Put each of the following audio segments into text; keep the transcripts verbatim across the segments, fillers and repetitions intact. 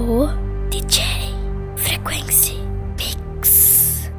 o D J Frequency Mix.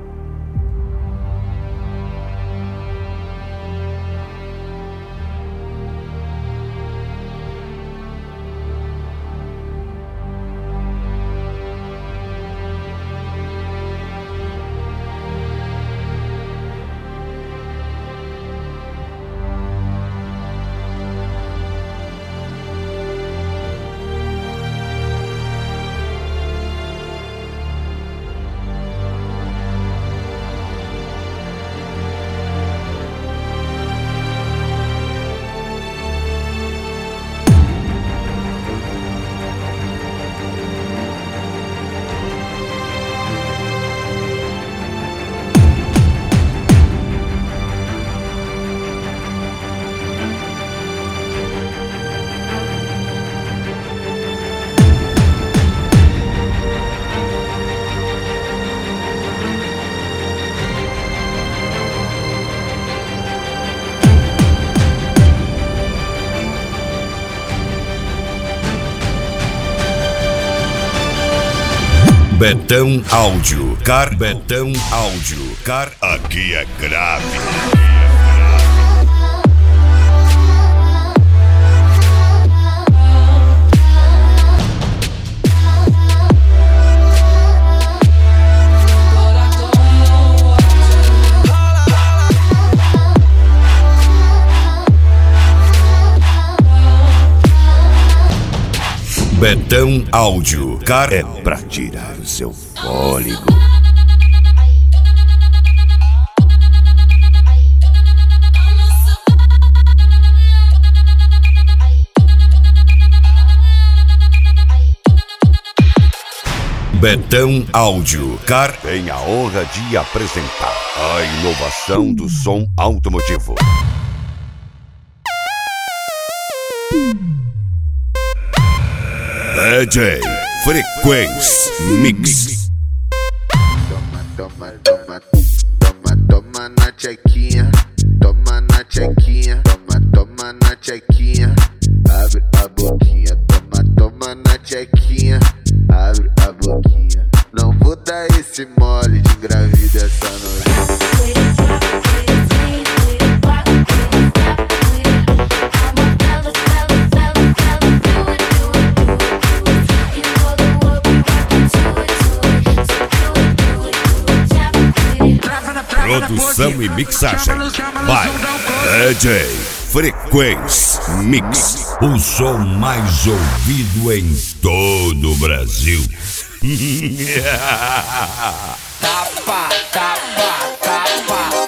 Betão Áudio, Car Betão Áudio, Car aqui é grave. Betão Áudio, Car é pra tirar o seu fôlego. Betão Áudio, Car tem a honra de apresentar a inovação do som automotivo. D J Frequency Mix. Toma, toma, toma, toma, toma na tchequinha, toma na tchequinha, toma, toma na tchequinha, abre a boquinha, toma, toma na tchequinha, abre a boquinha. Não vou dar esse mole de engravida essa noite. Produção e mixagem by D J Frequency Mix, o som mais ouvido em todo o Brasil. Tapa, tapa, tapa.